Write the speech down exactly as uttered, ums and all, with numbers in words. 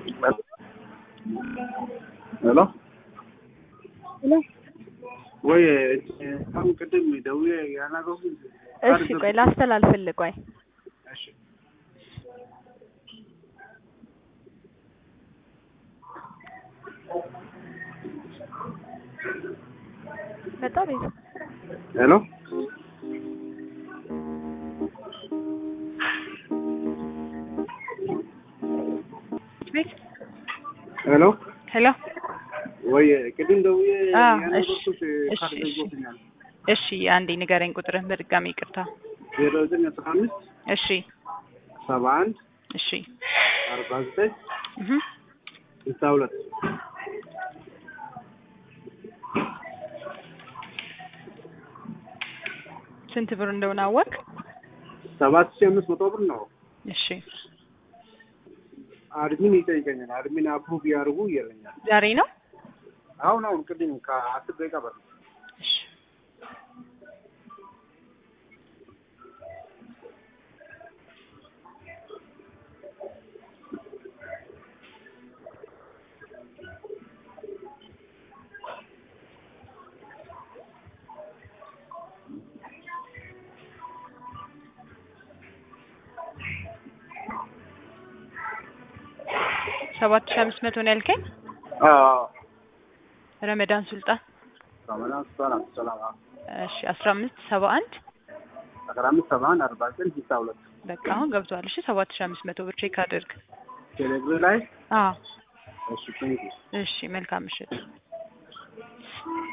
ሄሎ ሄሎ ወይ አሁን ቅድም ደውዬ ያናገርኩ እሺ ቆይ ላስተላልፍልህ ቆይ እሺ መጣ ቤት ሄሎ ቤት ሄሎ ሄሎ ወይ ቅድም ደውዬ አዎ ያናገርኩት እሺ ካርድ ይዞኛል እሺ አንዴ ንገረኝ ቁጥርህን በድጋሚ ይቅርታ ዜሮ ዘጠኝ አስራ አምስት እሺ ሰባ አንድ እሺ አርባ ዘጠኝ እህ ስልሳ ሁለት ስንት ብር እንደሆነ አወቅ? ሰባት ሺህ አምስት መቶ ብር ነው። እሺ አድሚን ይጠይቀኛል። አድሚን አፕሩቭ ያርጉ ይለኛል። ዛሬ ነው? አሁን አሁን ቅድም ከአስር ደቂቃ በፊት እሺ ሰባት ሺህ አምስት መቶ ነው ያልከኝ? አዎ ረመዳን ሱልጣን ረመዳን ሱልጣን ሰላም እሺ አስራ አምስት ሰባ አንድ አስራ አምስት ሰባ አንድ አርባ ዘጠኝ ስልሳ ሁለት በቃ አሁን ገብቷል። እሺ ሰባት ሺህ አምስት መቶ ብር ቼክ አድርግ። ቴሌግራም ላይ አዎ እሺ ቴንኪው እሺ መልካም ምሽት።